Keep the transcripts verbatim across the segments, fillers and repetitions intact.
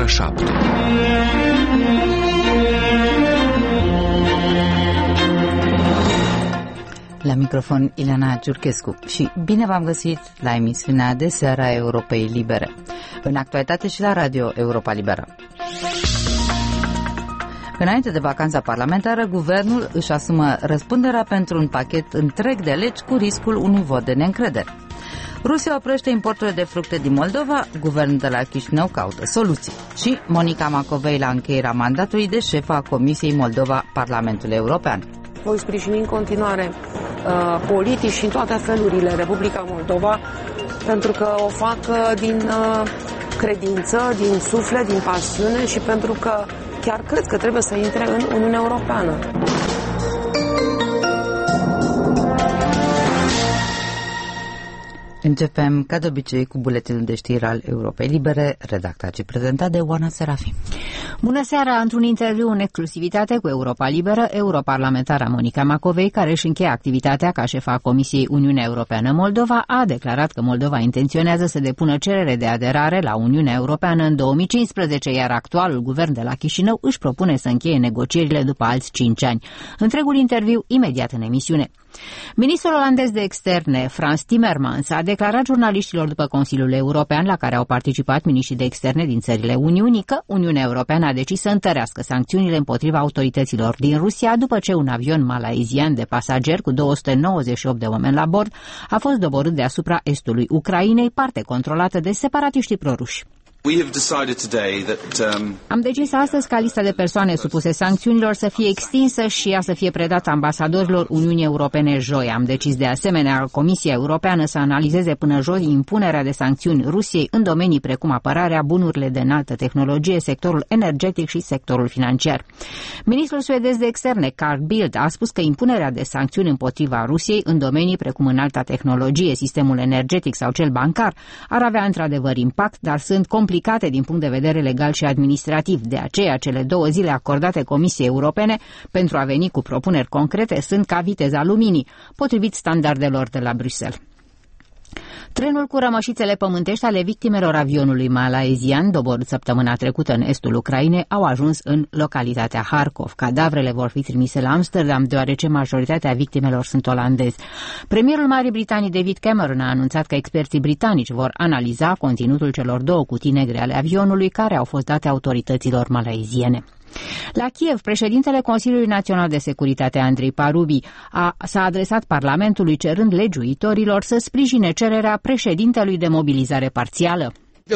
șapte. La microfon Ileana Giurchescu și bine v-am găsit la emisiunea de seară a Europei Libere, în actualitate și la Radio Europa Liberă. Înainte de vacanța parlamentară, guvernul își asumă răspunderea pentru un pachet întreg de legi cu riscul unui vot de neîncredere. Rusia oprește importurile de fructe din Moldova, guvernul de la Chișinău caută soluții. Și Monica Macovei la încheierea mandatului de șefa a Comisiei Moldova Parlamentului European. Voi sprijini în continuare uh, politici și în toate felurile Republica Moldova, pentru că o fac uh, din uh, credință, din suflet, din pasiune și pentru că chiar cred că trebuie să intre în Uniunea Europeană. Începem, ca de obicei, cu buletinul de știri al Europei Libere, redactat și prezentat de Oana Serafim. Bună seara! Într-un interviu în exclusivitate cu Europa Liberă, europarlamentara Monica Macovei, care își încheie activitatea ca șefa Comisiei Uniunea Europeană Moldova, a declarat că Moldova intenționează să depună cerere de aderare la Uniunea Europeană în două mii cincisprezece, iar actualul guvern de la Chișinău își propune să încheie negocierile după alți cinci ani. Întregul interviu imediat în emisiune. Ministrul olandez de externe, Frans Timmermans, a declarat jurnaliștilor după Consiliul European, la care au participat miniștrii de externe din țările Uniunii, că Uniunea Europeană a decis să întărească sancțiunile împotriva autorităților din Rusia după ce un avion malaizian de pasageri cu două sute nouăzeci și opt de oameni la bord a fost doborât deasupra estului Ucrainei, parte controlată de separatiștii proruși. Am decis astăzi ca lista de persoane supuse sancțiunilor să fie extinsă și ea să fie predată ambasadorilor Uniunii Europene joi. Am decis de asemenea Comisia Europeană să analizeze până joi impunerea de sancțiuni Rusiei în domenii precum apărarea, bunurile de înaltă tehnologie, sectorul energetic și sectorul financiar. Ministrul suedez de externe, Carl Bildt, a spus că impunerea de sancțiuni împotriva Rusiei în domenii precum înalta tehnologie, sistemul energetic sau cel bancar ar avea într-adevăr impact, dar sunt complicate din punct de vedere legal și administrativ. De aceea, cele două zile acordate Comisiei Europene pentru a veni cu propuneri concrete sunt ca viteza luminii, potrivit standardelor de la Bruxelles. Trenul cu rămășițele pământești ale victimelor avionului malaizian doborât săptămâna trecută în estul Ucrainei au ajuns în localitatea Harkov. Cadavrele vor fi trimise la Amsterdam, deoarece majoritatea victimelor sunt olandezi. Premierul Marii Britanii David Cameron a anunțat că experții britanici vor analiza conținutul celor două cutii negre ale avionului care au fost date autorităților malaiziene. La Kiev, președintele Consiliului Național de Securitate, Andrei Parubi, a, s-a adresat Parlamentului cerând legiuitorilor să sprijine cererea președintelui de mobilizare parțială.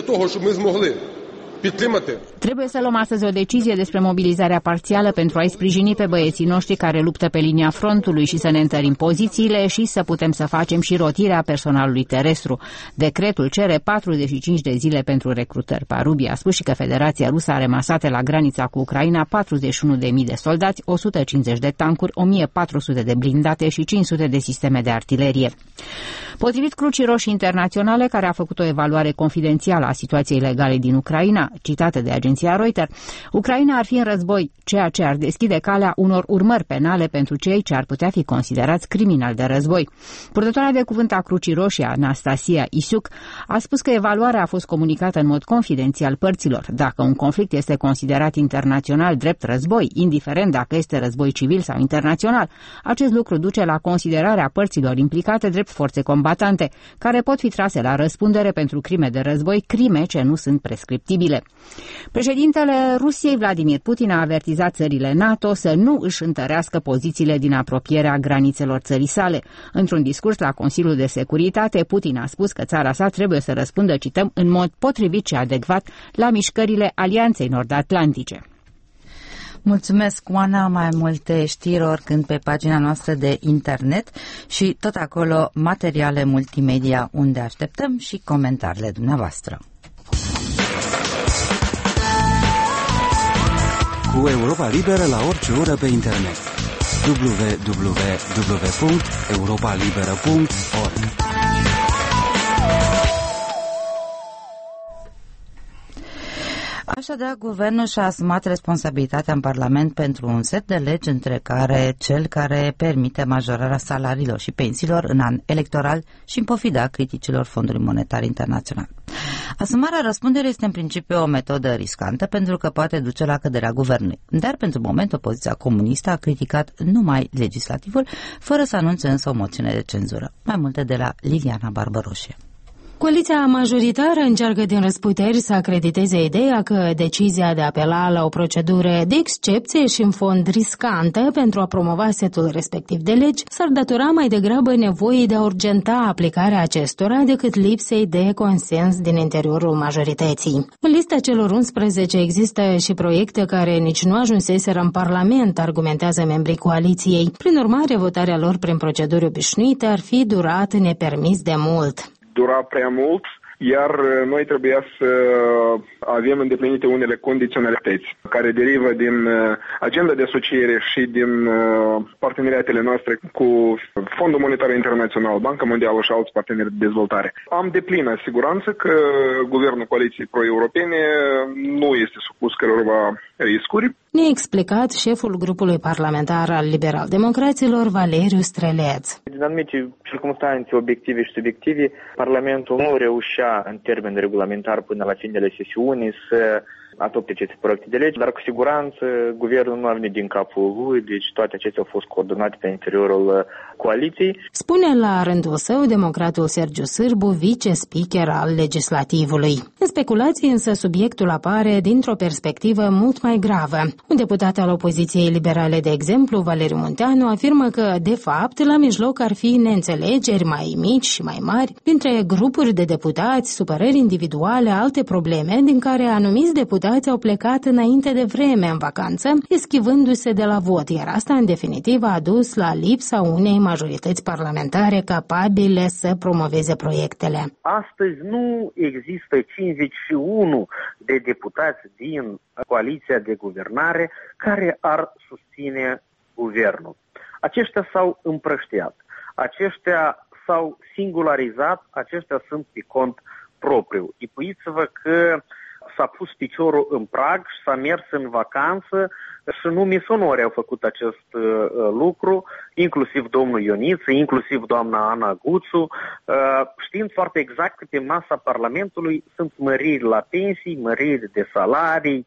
Trebuie să luăm astăzi o decizie despre mobilizarea parțială pentru a-i sprijini pe băieții noștri care luptă pe linia frontului și să ne întărim pozițiile și să putem să facem și rotirea personalului terestru. Decretul cere patruzeci și cinci de zile pentru recrutări. Parubi a spus și că Federația Rusă are masate la granița cu Ucraina patruzeci și unu de mii de soldați, o sută cincizeci de tancuri, o mie patru sute de blindate și cinci sute de sisteme de artilerie. Potrivit Crucii Roșii Internaționale, care a făcut o evaluare confidențială a situației legale din Ucraina, citată de agenția Reuters, Ucraina ar fi în război, ceea ce ar deschide calea unor urmări penale pentru cei ce ar putea fi considerați criminali de război. Purtătoarea de cuvânt a Crucii Roșii, Anastasia Isiuc, a spus că evaluarea a fost comunicată în mod confidențial părților. Dacă un conflict este considerat internațional drept război, indiferent dacă este război civil sau internațional, acest lucru duce la considerarea părților implicate drept forțe combatante, care pot fi trase la răspundere pentru crime de război, crime ce nu sunt prescriptibile. Președintele Rusiei, Vladimir Putin, a avertizat țările NATO să nu își întărească pozițiile din apropierea granițelor țării sale. Într-un discurs la Consiliul de Securitate, Putin a spus că țara sa trebuie să răspundă, cităm, în mod potrivit și adecvat la mișcările Alianței Nord-Atlantice. Mulțumesc, Oana. Mai multe știri oricând pe pagina noastră de internet și tot acolo materiale multimedia unde așteptăm și comentariile dumneavoastră. Cu Europa Liberă la orice oră pe internet. w w w punct europa liberă punct org. Așadar, guvernul și-a asumat responsabilitatea în Parlament pentru un set de legi, între care cel care permite majorarea salariilor și pensiilor în an electoral și în pofida criticilor Fondului Monetar Internațional. Asumarea răspunderii este în principiu o metodă riscantă pentru că poate duce la căderea guvernului. Dar pentru moment opoziția comunistă a criticat numai legislativul, fără să anunțe însă o moțiune de cenzură. Mai multe de la Liliana Barbăroșie. Coaliția majoritară încearcă din răsputeri să acrediteze ideea că decizia de a apela la o procedură de excepție și în fond riscantă pentru a promova setul respectiv de legi s-ar datora mai degrabă nevoii de a urgenta aplicarea acestora decât lipsei de consens din interiorul majorității. În lista celor unsprezece există și proiecte care nici nu ajunseseră în Parlament, argumentează membrii coaliției. Prin urmare, votarea lor prin proceduri obișnuite ar fi durat nepermis de mult. Dura prea mult, iar noi trebuia să avem îndeplinite unele condiționalități care derivă din agenda de asociere și din parteneriatele noastre cu Fondul Monetar Internațional, Banca Mondială și alți parteneri de dezvoltare. Am deplină siguranță că guvernul coaliției pro-europene nu este supus cărorva riscuri. Ne-a explicat șeful grupului parlamentar al liberal-democraților, Valeriu Streleț. Din anumite circumstanțe obiective și subiective, Parlamentul nu reușea în termen regulamentar până la finele sesiunii să adopte aceste proiecte de lege, dar cu siguranță guvernul nu a venit din capul lui, deci toate acestea au fost coordonate pe interiorul coaliției. Spune la rândul său democratul Sergiu Sârbu, vice-speaker al legislativului. În speculații însă subiectul apare dintr-o perspectivă mult mai gravă. Un deputat al opoziției liberale, de exemplu, Valeriu Munteanu, afirmă că, de fapt, la mijloc ar fi neînțelegeri mai mici și mai mari dintre grupuri de deputați, supărări individuale, alte probleme din care anumiți deputați au plecat înainte de vreme în vacanță, eschivându-se de la vot, iar asta în definitiv a dus la lipsa unei majorități parlamentare capabile să promoveze proiectele. Astăzi nu există cincizeci și unu de deputați din coaliția de guvernare care ar susține guvernul. Aceștia s-au împrăștiat, aceștia s-au singularizat, aceștia sunt pe cont propriu. Ipuiți-vă că s-a pus piciorul în prag și s-a mers în vacanță și numai sonori au făcut acest uh, lucru, inclusiv domnul Ioniță, inclusiv doamna Ana Guțu, uh, știind foarte exact că pe masa Parlamentului sunt măriri la pensii, măriri de salarii,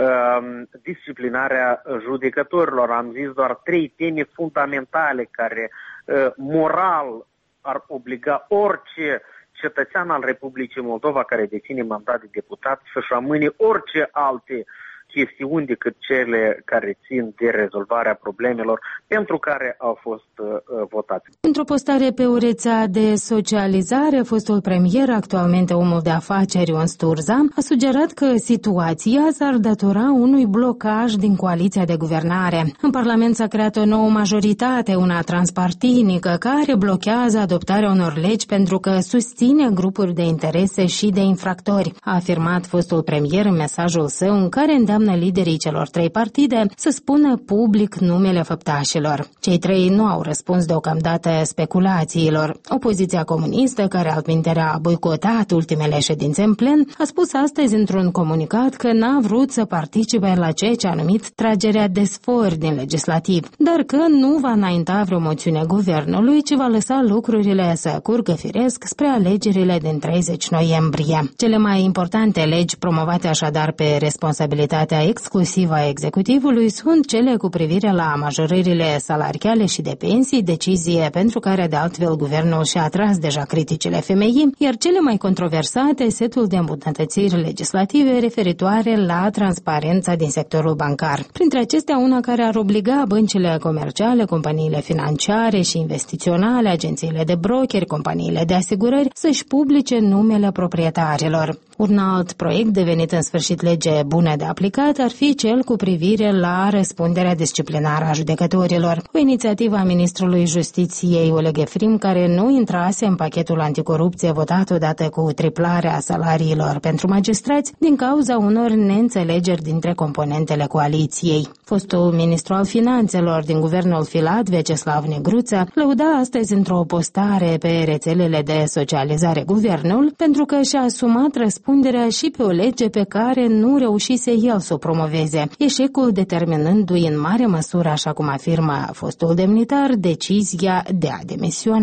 uh, disciplinarea judecătorilor. Am zis doar trei teme fundamentale care uh, moral ar obliga orice cetățean al Republicii Moldova care deține mandat de deputat să-și amâne orice alte chestiuni decât cele care țin de rezolvarea problemelor pentru care au fost uh, votați. Într-o postare pe o rețea de socializare, fostul premier, actualmente omul de afaceri Ion Sturza, a sugerat că situația s-ar datora unui blocaj din coaliția de guvernare. În Parlament s-a creat o nouă majoritate, una transpartinică, care blochează adoptarea unor legi pentru că susține grupuri de interese și de infractori, a afirmat fostul premier în mesajul său în care îndeamnă liderii celor trei partide să spună public numele făptașilor. Cei trei nu au răspuns deocamdată speculațiilor. Opoziția comunistă, care altminterea a boicotat ultimele ședințe în plen, a spus astăzi într-un comunicat că n-a vrut să participe la ceea ce a numit tragerea de sfori din legislativ, dar că nu va înainta vreo moțiune guvernului, ci va lăsa lucrurile să curgă firesc spre alegerile din treizeci noiembrie. Cele mai importante legi promovate așadar pe responsabilitatea exclusivă a executivului sunt cele cu privire la majorările salariale și de pensii, decizie pentru care de altfel guvernul și-a atras deja criticile F M I, iar cele mai controversate setul de îmbunătățiri legislative referitoare la transparența din sectorul bancar. Printre acestea, una care ar obliga băncile comerciale, companiile financiare și investiționale, agențiile de brokeri, companiile de asigurări să-și publice numele proprietarilor. Un alt proiect devenit în sfârșit lege bună de aplicat ar fi cel cu privire la răspunderea disciplinară a judecătorilor, o inițiativă a ministrului Justiției Oleg Efrim care nu intrase în pachetul anticorupție votat odată cu triplarea salariilor pentru magistrați din cauza unor neînțelegeri dintre componentele coaliției. Fostul ministru al finanțelor din guvernul Filat, Veceslav Negruță, lăuda astăzi într-o postare pe rețelele de socializare guvernul pentru că și-a asumat răspunderea și pe o lege pe care nu reușise el să o promoveze, eșecul determinându-i în mare măsură, așa cum afirmă fostul demnitar, decizia de a demisiona.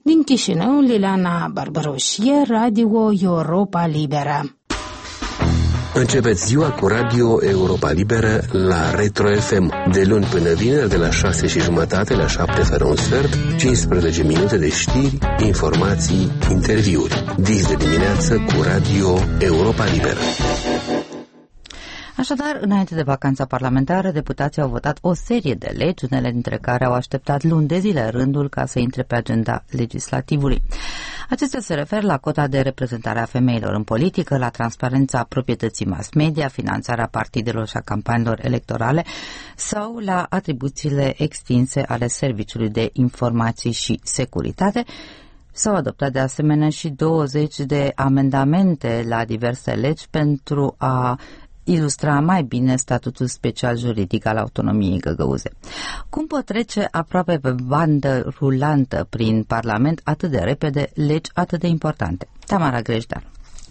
Din Chișinău, Liliana Barbaroșie, Radio Europa Liberă. Începeți ziua cu Radio Europa Liberă la Retro F M. De luni până vineri, de la șase și jumătate la șapte fără un sfert, cincisprezece minute de știri, informații, interviuri. Dis de dimineață cu Radio Europa Liberă. Așadar, înainte de vacanța parlamentară, deputații au votat o serie de legi, unele dintre care au așteptat luni de zile rândul ca să intre pe agenda legislativului. Acestea se referă la cota de reprezentare a femeilor în politică, la transparența proprietății mass media, finanțarea partidelor și a campaniilor electorale sau la atribuțiile extinse ale Serviciului de Informații și Securitate. S-au adoptat de asemenea și douăzeci de amendamente la diverse legi pentru a ilustra mai bine statutul special juridic al autonomiei găgăuze. Cum pot trece aproape pe bandă rulantă prin Parlament atât de repede legi atât de importante? Tamara Grejdan.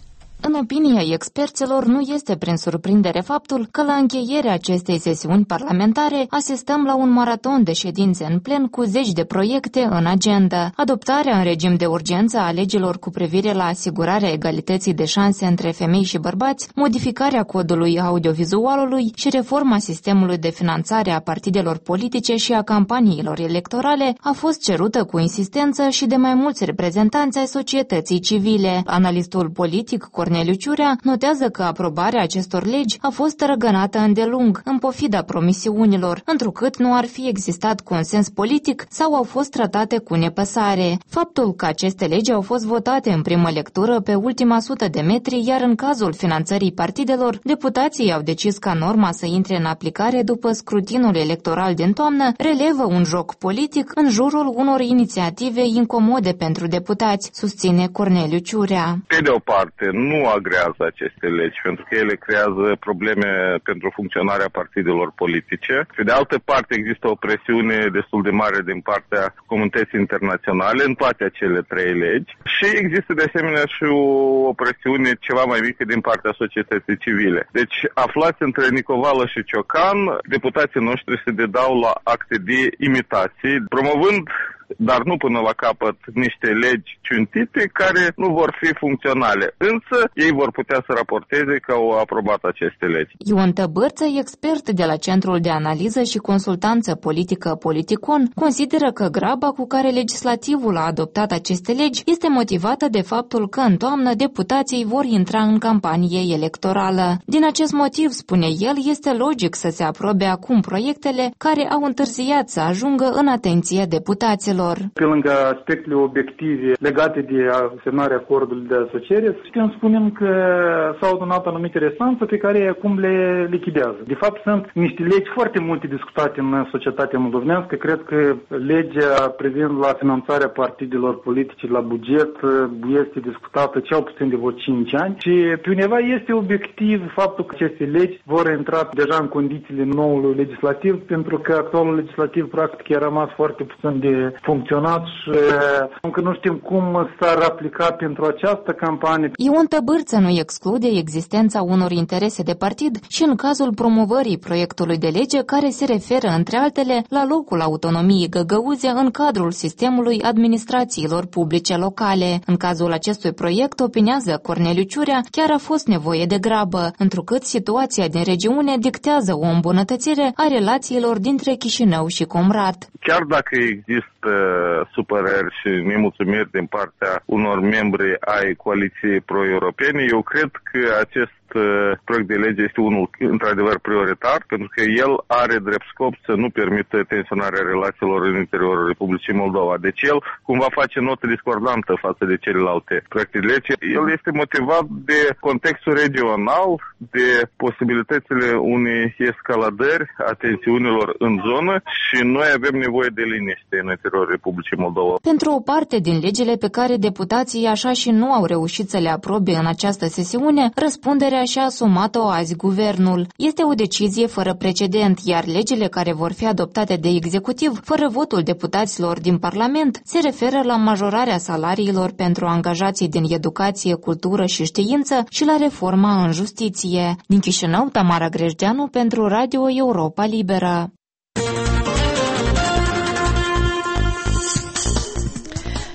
În opinia experților, nu este prin surprindere faptul că la încheierea acestei sesiuni parlamentare asistăm la un maraton de ședințe în plen cu zeci de proiecte în agenda. Adoptarea în regim de urgență a legilor cu privire la asigurarea egalității de șanse între femei și bărbați, modificarea codului audiovizualului și reforma sistemului de finanțare a partidelor politice și a campaniilor electorale a fost cerută cu insistență și de mai mulți reprezentanți ai societății civile. Analistul politic Corneliu Ciurea notează că aprobarea acestor legi a fost răgănată îndelung, în pofida promisiunilor, întrucât nu ar fi existat consens politic sau au fost tratate cu nepăsare. Faptul că aceste legi au fost votate în primă lectură pe ultima sută de metri, iar în cazul finanțării partidelor, deputații au decis ca norma să intre în aplicare după scrutinul electoral din toamnă, relevă un joc politic în jurul unor inițiative incomode pentru deputați, susține Corneliu Ciurea. Pe de o parte, nu agrează aceste legi, pentru că ele creează probleme pentru funcționarea partidelor politice. Pe de altă parte, există o presiune destul de mare din partea comunității internaționale în toate acele trei legi și există de asemenea și o presiune ceva mai mică din partea societății civile. Deci, aflați între Nicovală și Ciocan, deputații noștri se dedau la acte de imitații, promovând, dar nu până la capăt, niște legi ciuntite care nu vor fi funcționale. Însă, ei vor putea să raporteze că au aprobat aceste legi. Ion Tăbârță, expert de la Centrul de Analiză și Consultanță Politică Politicon, consideră că graba cu care legislativul a adoptat aceste legi este motivată de faptul că în toamnă deputații vor intra în campanie electorală. Din acest motiv, spune el, este logic să se aprobe acum proiectele care au întârziat să ajungă în atenția deputaților. Pe lângă aspectele obiective legate de semnarea acordului de asociere, putem spune că s-au adunat anumite restanțe pe care acum le lichidează. De fapt, sunt niște legi foarte multe discutate în societatea moldovenească. Cred că legea privind la finanțarea partidelor politice la buget este discutată cel puțin de vreo cinci ani și pe undeva este obiectiv faptul că aceste legi vor intra deja în condițiile noului legislativ, pentru că actualul legislativ practic a rămas foarte puțin de funcționat și încă nu știm cum s-ar aplica pentru această campanie. Ion Tăbârță nu exclude existența unor interese de partid și în cazul promovării proiectului de lege care se referă, între altele, la locul autonomiei găgăuze în cadrul sistemului administrațiilor publice locale. În cazul acestui proiect, opinează Corneliu Ciurea, chiar a fost nevoie de grabă, întrucât situația din regiune dictează o îmbunătățire a relațiilor dintre Chișinău și Comrat. Chiar dacă există supărări și nemulțumiri din partea unor membri ai coaliției pro-europene, eu cred că acest proiect de lege este unul într-adevăr prioritar, pentru că el are drept scop să nu permită tensionarea relațiilor în interiorul Republicii Moldova. Deci el cumva face notă discordantă față de celelalte proiecte de lege. El este motivat de contextul regional, de posibilitățile unei escaladări a tensiunilor în zonă și noi avem nevoie de liniște în interiorul Republicii Moldova. Pentru o parte din legile pe care deputații așa și nu au reușit să le aprobe în această sesiune, răspunderea și-a asumat-o azi guvernul. Este o decizie fără precedent, iar legile care vor fi adoptate de executiv, fără votul deputaților din Parlament, se referă la majorarea salariilor pentru angajații din educație, cultură și știință și la reforma în justiție. Din Chișinău, Tamara Grejdeanu pentru Radio Europa Liberă.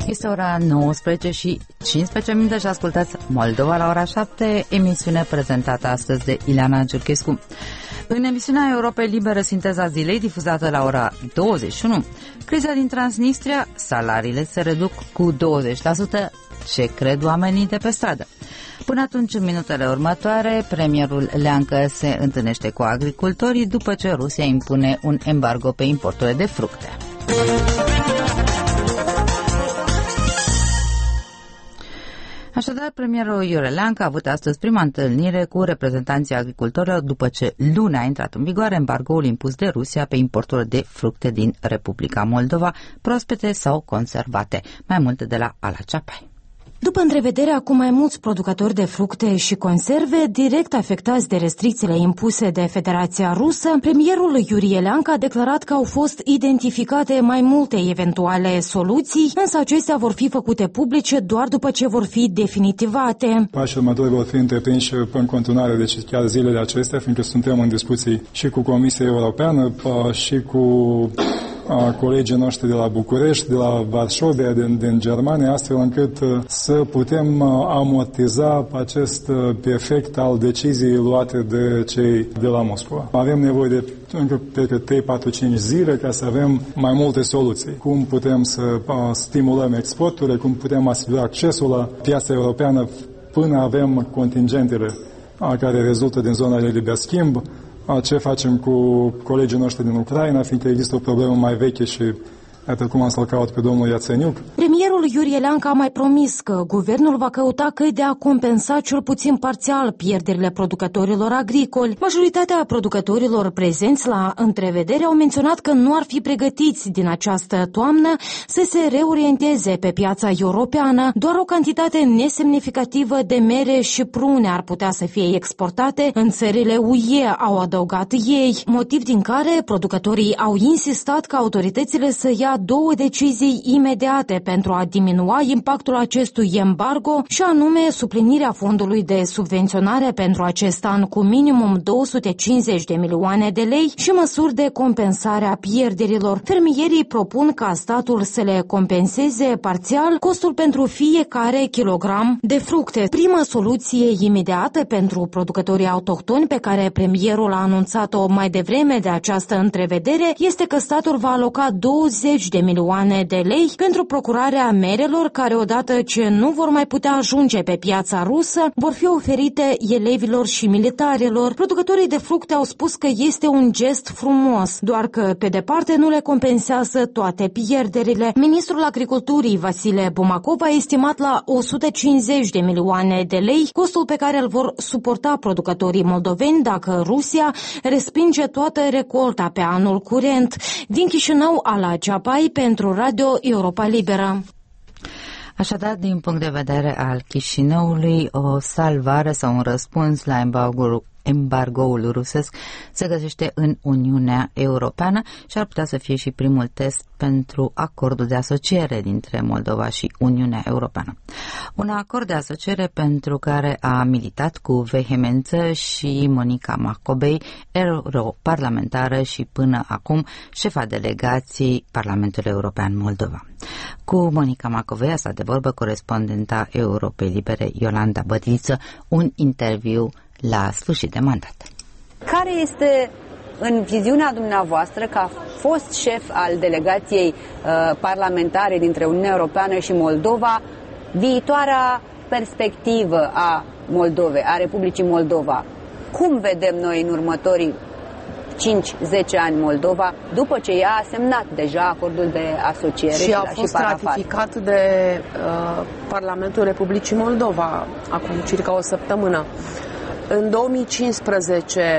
Este ora nouăsprezece și cincisprezece minute și ascultați Moldova la ora șapte, emisiune prezentată astăzi de Ileana Giurchescu. În emisiunea Europei Libere, sinteza zilei, difuzată la ora douăzeci și unu, criza din Transnistria, salariile se reduc cu douăzeci la sută, ce cred oamenii de pe stradă. Până atunci, în minutele următoare, premierul Leancă se întâlnește cu agricultorii după ce Rusia impune un embargo pe importurile de fructe. Așadar, premierul Iurie Leancă a avut astăzi prima întâlnire cu reprezentanții agricultorilor după ce luni a intrat în vigoare embargoul impus de Rusia pe importul de fructe din Republica Moldova, proaspete sau conservate. Mai multe de la Ala Ceapai. După întrevederea cu mai mulți producători de fructe și conserve direct afectați de restricțiile impuse de Federația Rusă, premierul Iurie Leancă a declarat că au fost identificate mai multe eventuale soluții, însă acestea vor fi făcute publice doar după ce vor fi definitivate. Pașii următori vor fi întreprinși în continuare, deci chiar zilele acestea, fiindcă suntem în discuții și cu Comisia Europeană și cu a colegii noștri de la București, de la Varșovia, din, din Germania, astfel încât să putem amortiza acest efect al deciziei luate de cei de la Moscova. Avem nevoie de încă pe trei patru cinci zile ca să avem mai multe soluții. Cum putem să stimulăm exporturile, cum putem asigura accesul la piața europeană până avem contingentele care rezultă din zona de liber schimb, ce facem cu colegii noștri din Ucraina, fiindcă există o problemă mai veche și iată cum am să-l caut pe domnul Iațeniuc. Premierul Iurie Leancă a mai promis că guvernul va căuta căi de a compensa cel puțin parțial pierderile producătorilor agricoli. Majoritatea producătorilor prezenți la întrevedere au menționat că nu ar fi pregătiți din această toamnă să se reorienteze pe piața europeană. Doar o cantitate nesemnificativă de mere și prune ar putea să fie exportate în țările U E, au adăugat ei, motiv din care producătorii au insistat ca autoritățile să ia două decizii imediate pentru a diminua impactul acestui embargo și anume suplinirea fondului de subvenționare pentru acest an cu minimum două sute cincizeci de milioane de lei și măsuri de compensare a pierderilor. Fermierii propun ca statul să le compenseze parțial costul pentru fiecare kilogram de fructe. Prima soluție imediată pentru producătorii autohtoni pe care premierul a anunțat-o mai devreme de această întrevedere este că statul va aloca douăzeci de milioane de lei pentru procurarea merelor care, odată ce nu vor mai putea ajunge pe piața rusă, vor fi oferite elevilor și militarilor. Producătorii de fructe au spus că este un gest frumos, doar că pe departe nu le compensează toate pierderile. Ministrul Agriculturii Vasile Bumacov a estimat la o sută cincizeci de milioane de lei costul pe care îl vor suporta producătorii moldoveni dacă Rusia respinge toată recolta pe anul curent. Din Chișinău, Ala Ceapai pentru Radio Europa Liberă. Așadar, din punct de vedere al Chișinăului, o salvare sau un răspuns la embargoul embargoul rusesc se găsește în Uniunea Europeană și ar putea să fie și primul test pentru acordul de asociere dintre Moldova și Uniunea Europeană. Un acord de asociere pentru care a militat cu vehemență și Monica Macovei, europarlamentară și până acum șefa delegației Parlamentului European Moldova. Cu Monica Macovei a stat de vorbă corespondenta Europei Libere Iolanda Bătiliță, un interviu la sfârșit de mandat. Care este, în viziunea dumneavoastră, ca fost șef al delegației uh, parlamentare dintre Uniunea Europeană și Moldova, viitoarea perspectivă a Moldovei, a Republicii Moldova? Cum vedem noi în următorii cinci zece ani Moldova, după ce ea a semnat deja acordul de asociere și, și a și fost parafat. ratificat de uh, Parlamentul Republicii Moldova acum circa o săptămână. În două mii cincisprezece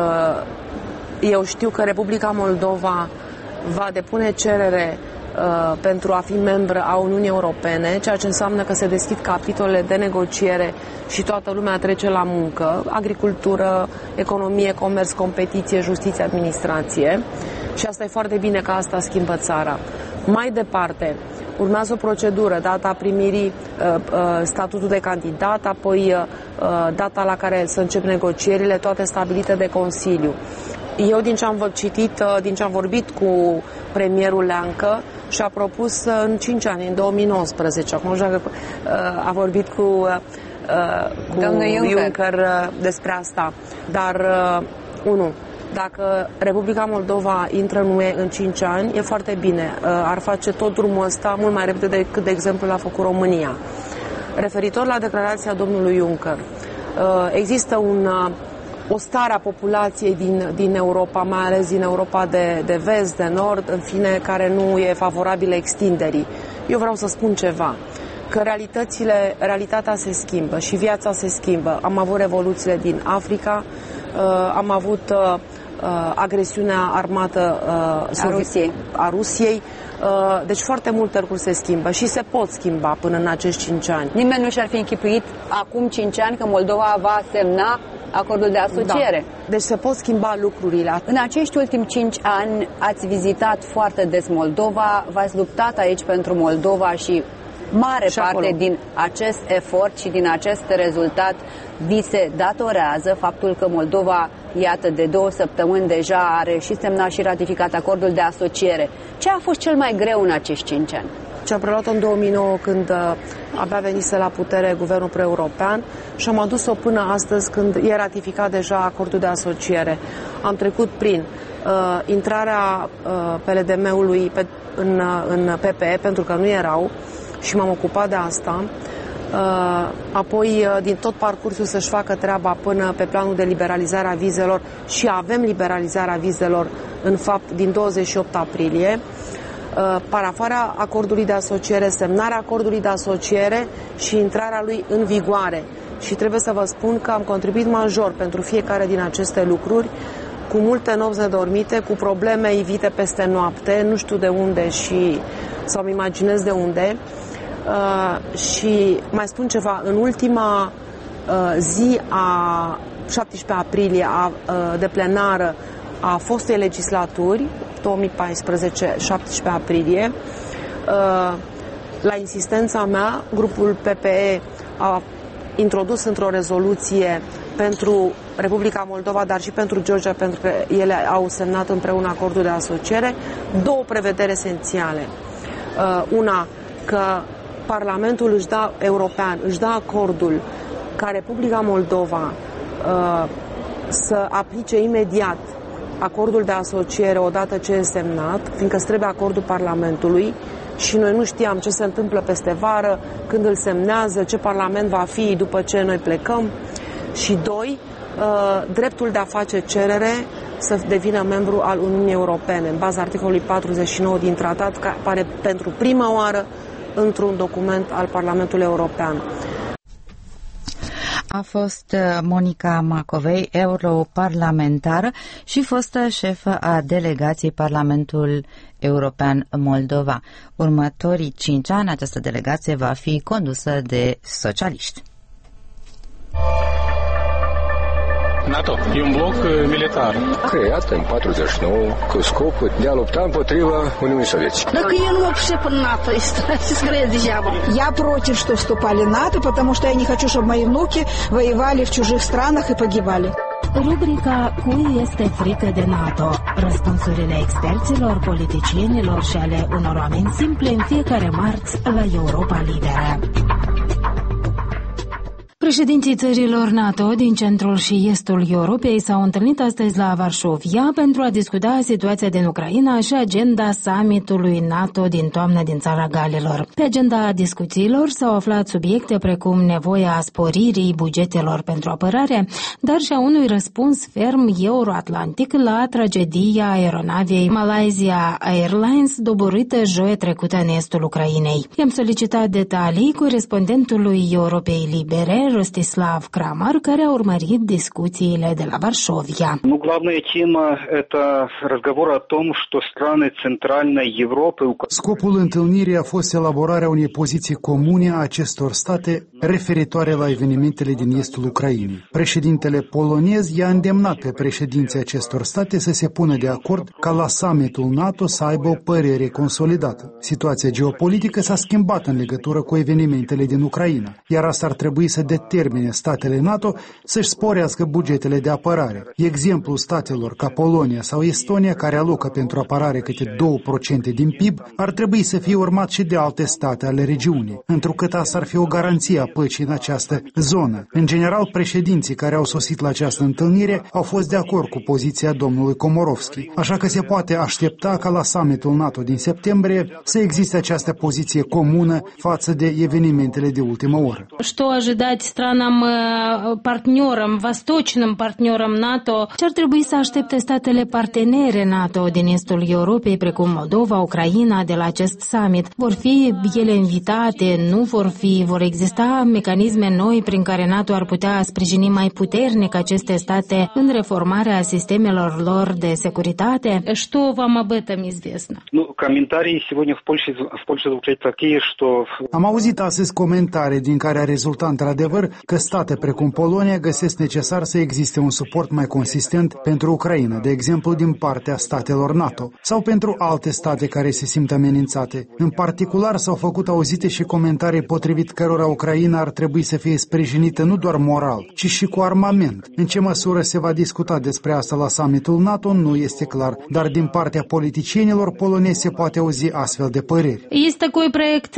eu știu că Republica Moldova va depune cerere pentru a fi membră a Uniunii Europene, ceea ce înseamnă că se deschid capitole de negociere și toată lumea trece la muncă, agricultură, economie, comerț, competiție, justiție, administrație. Și asta e foarte bine că asta schimbă țara. Mai departe, urmează o procedură, data primirii uh, uh, statutul de candidat, apoi uh, data la care să încep negocierile, toate stabilite de Consiliu. Eu, din ce am citit, din ce am vorbit cu premierul Leancă, și-a propus în cinci ani, în două mii nouăsprezece, acum a vorbit cu, cu Juncker. Juncker despre asta. Dar, unu, dacă Republica Moldova intră în U E în cinci ani, e foarte bine. Ar face tot drumul ăsta mult mai repede decât, de exemplu, l-a făcut România. Referitor la declarația domnului Juncker, există un, o stare a populației din, din Europa, mai ales din Europa de, de vest, de nord, în fine, care nu e favorabilă extinderii. Eu vreau să spun ceva, că realitățile, realitatea se schimbă și viața se schimbă. Am avut revoluțiile din Africa, am avut agresiunea armată a Rusiei. a Rusiei. Deci foarte multe lucruri se schimbă și se pot schimba până în acești cinci ani. Nimeni nu și-ar fi închipuit acum cinci ani că Moldova va semna acordul de asociere. Da. Deci se pot schimba lucrurile. În acești ultimi cinci ani ați vizitat foarte des Moldova, v-ați luptat aici pentru Moldova și mare și parte acolo. Din acest efort și din acest rezultat vi se datorează faptul că Moldova, iată, de două săptămâni deja are și semnat și ratificat acordul de asociere. Ce a fost cel mai greu în acești cinci ani? Ce am preluat în două mii nouă, când uh, abia venise la putere guvernul pre-european, și am adus-o până astăzi, când e ratificat deja acordul de asociere. Am trecut prin uh, intrarea uh, P L D M-ului pe, în, uh, în P P E, pentru că nu erau, și m-am ocupat de asta. Uh, apoi, uh, din tot parcursul să-și facă treaba până pe planul de liberalizare a vizelor, și avem liberalizarea vizelor, în fapt, din douăzeci și opt aprilie. Uh, parafarea acordului de asociere, semnarea acordului de asociere și intrarea lui în vigoare. Și trebuie să vă spun că am contribuit major pentru fiecare din aceste lucruri, cu multe nopți nedormite, cu probleme ivite peste noapte, nu știu de unde și sau îmi imaginez de unde. Uh, și mai spun ceva, în ultima uh, zi a șaptesprezece aprilie a, uh, de plenară a fostei legislaturi, două mii paisprezece șaptesprezece aprilie, uh, la insistența mea, grupul P P E a introdus într-o rezoluție pentru Republica Moldova, dar și pentru Georgia, pentru că ele au semnat împreună acordul de asociere, două prevederi esențiale. Uh, una, că Parlamentul își dă, european își dă acordul ca Republica Moldova uh, să aplice imediat acordul de asociere odată ce e semnat, fiindcă îți trebuie acordul Parlamentului și noi nu știam ce se întâmplă peste vară, când îl semnează, ce Parlament va fi după ce noi plecăm. Și doi, uh, dreptul de a face cerere să devină membru al Uniunii Europene, în baza articolului patruzeci și nouă din tratat, care apare pentru prima oară într-un document al Parlamentului European. A fost Monica Macovei, europarlamentară și fostă șefă a delegației Parlamentul European Moldova. Următorii cinci ani această delegație va fi condusă de socialiști. NATO e un bloc militar creat în patruzeci și nouă cu scopul de a lupta împotriva Uniunii Sovietice. Так я не вообще по НАТО, скорее дьявол. Я против, что вступали в НАТО, потому что я не хочу, чтобы мои внуки воевали в чужих странах и погибали. Rubrica Cui este frică de NATO? Răspunsurile experților, politicienilor și ale unor oameni simple în fiecare marți la Europa Liberă. Președinții țărilor NATO din centrul și estul Europei s-au întâlnit astăzi la Varșovia pentru a discuta situația din Ucraina și agenda summitului NATO din toamnă din Țara Galilor. Pe agenda discuțiilor s-au aflat subiecte precum nevoia sporirii bugetelor pentru apărare, dar și a unui răspuns ferm euroatlantic la tragedia aeronavei Malaysia Airlines doborâtă joia trecută în estul Ucrainei. I-am solicitat detalii corespondentului Europei Libere, Rostislav Kramar, care a urmărit discuțiile de la Varșovia. Ну, главная тема – это разговор о том, что страны Центральной Европы... Scopul întâlnirii a fost elaborarea unei poziții comune a acestor state referitoare la evenimentele din estul Ucrainei. Președintele polonez i-a îndemnat pe președinții acestor state să se pună de acord ca la summitul NATO să aibă o părere consolidată. Situația geopolitică s-a schimbat în legătură cu evenimentele din Ucraina, iar asta ar trebui să determine determine statele NATO să-și sporească bugetele de apărare. Exemplul statelor ca Polonia sau Estonia, care alocă pentru apărare câte două la sută din P I B, ar trebui să fie urmat și de alte state ale regiunii, întrucât asta ar fi o garanție a păcii în această zonă. În general, președinții care au sosit la această întâlnire au fost de acord cu poziția domnului Komorovski, așa că se poate aștepta ca la summitul NATO din septembrie să existe această poziție comună față de evenimentele de ultimă oră. Что ожидать странам партнерам, восточным партнерам НАТО? Ce ar trebui să aștepte statele partenere NATO din estul Europei, precum Moldova, Ucraina, de la acest summit? Vor fi ele invitate? Nu vor fi? Vor exista mecanisme noi prin care NATO ar putea sprijini mai puternic aceste state în reformarea sistemelor lor de securitate? Что вам об этом известно? Ну, комментарии сегодня в Польше, в Польше звучат такие, что... Am auzit astăzi comentarii din care a rezultat într-adevăr că state precum Polonia găsesc necesar să existe un suport mai consistent pentru Ucraina, de exemplu din partea statelor NATO, sau pentru alte state care se simt amenințate. În particular s-au făcut auzite și comentarii potrivit cărora Ucraina ar trebui să fie sprijinită nu doar moral, ci și cu armament. În ce măsură se va discuta despre asta la summitul NATO nu este clar, dar din partea politicienilor polonezi se poate auzi astfel de păreri. Есть такой проект,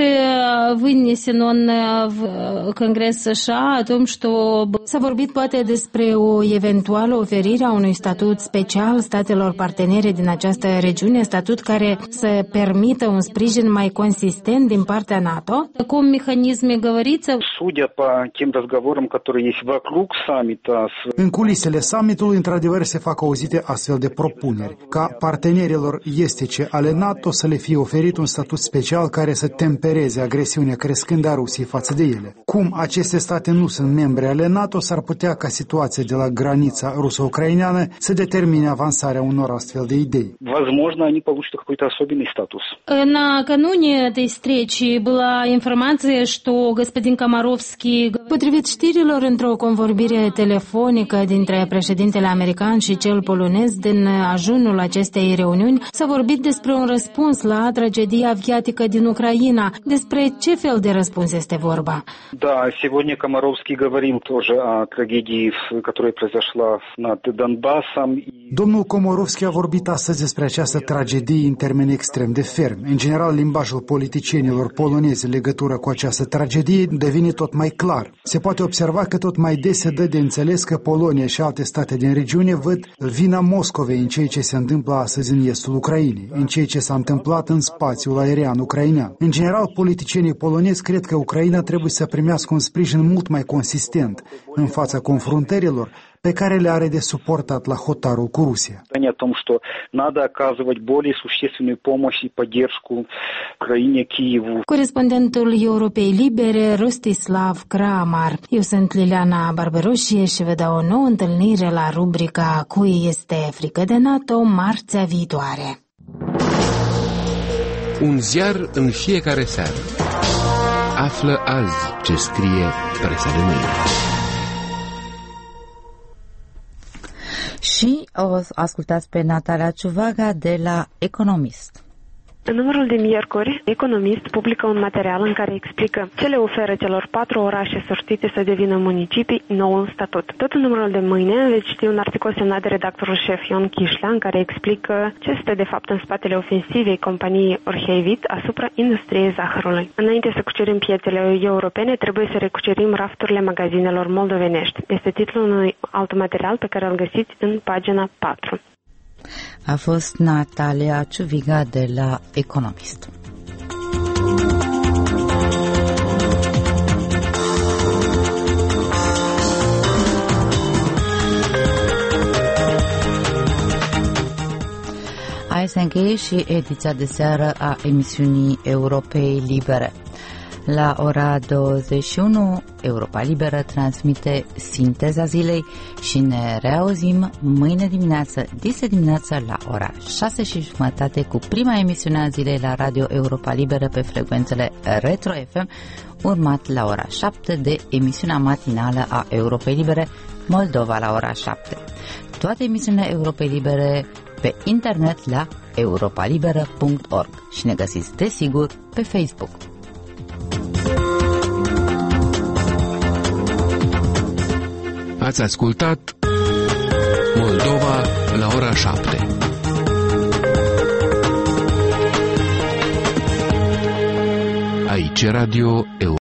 вынесен он в Конгресс США, о том, что s-a vorbit poate despre o eventuală oferire a unui statut special statelor partenere din această regiune, statut care să permită un sprijin mai consistent din partea NATO. О каком механизме говорится? Судя по тем разговорам, которые есть вокруг саммита. În culisele summitului, într-adevăr, se fac auzite astfel de propuneri, ca partenerilor estice ale NATO să le fie oferit un statut special care să tempereze agresiunea crescândă a Rusiei față de ele. Cum aceste state nu sunt membre ale NATO, s-ar putea ca situația de la granița ruso-ucraineană să determine avansarea unor astfel de idei. Возможно, они получат какой-то особенный статус. Накануне этой встречи была информация, что господин Комаровский... Potrivit știrilor, într-o convorbire telefonică dintre președintele american și cel polonez din ajunul acestei reuniuni, s-a vorbit despre un răspuns la tragedia aviatică din Ucraina. Despre ce fel de răspuns este vorba? Да, сегодня Комаровский говорил тоже о трагедии, которая произошла над Донбассом. Domnul Komorovski a vorbit astăzi despre această tragedie în termeni extrem de fermi. În general, limbajul politicienilor polonezi în legătură cu această tragedie devine tot mai clar. Se poate observa că tot mai des se dă de înțeles că Polonia și alte state din regiune văd vina Moscovei în ceea ce se întâmplă astăzi în estul Ucrainei, în ceea ce s-a întâmplat în spațiul aerian ucrainean. În general, politicienii polonezi cred că Ucraina trebuie să primească un sprijin mult mai consistent în fața confruntărilor pe care le are de suportat la hotarul cu Rusia. О том, что надо оказывать более существенную помощь и поддержку Украине, Киеву. Corespondentul Europei Libere, Rostislav Kramar. Eu sunt Liliana Barberoșie și vă dau o nouă întâlnire la rubrica Cui este frică de NATO marțea viitoare. Un ziar în fiecare seară. Află azi ce scrie presa de mâine. Și o ascultați pe Natalia Ciuvaga de la Economist. În numărul de miercuri, Economist publică un material în care explică ce le oferă celor patru orașe sortite să devină municipii noul statut. Tot în numărul de mâine veți citi un articol semnat de redactorul șef Ion Chișlea, în care explică ce este de fapt în spatele ofensivei companiei Orhevit asupra industriei zahărului. Înainte să cucerim piețele europene, trebuie să recucerim rafturile magazinelor moldovenești. Este titlul unui alt material pe care îl găsiți în pagina patru. A fost Natalia Ciuviga de la Economist. Hai să încheie și ediția de seară a emisiunii Europei Libere. La ora douăzeci și unu, Europa Liberă transmite Sinteza Zilei și ne reauzim mâine dimineață, dise dimineață, la ora șase și jumătate cu prima emisiune a zilei la Radio Europa Liberă pe frecvențele Retro F M, urmat la ora șapte de emisiunea matinală a Europei Libere, Moldova la ora șapte. Toate emisiunile Europei Libere pe internet la europalibera punct org și ne găsiți desigur pe Facebook. Ați ascultat Moldova la ora șapte. Aici Radio Europa.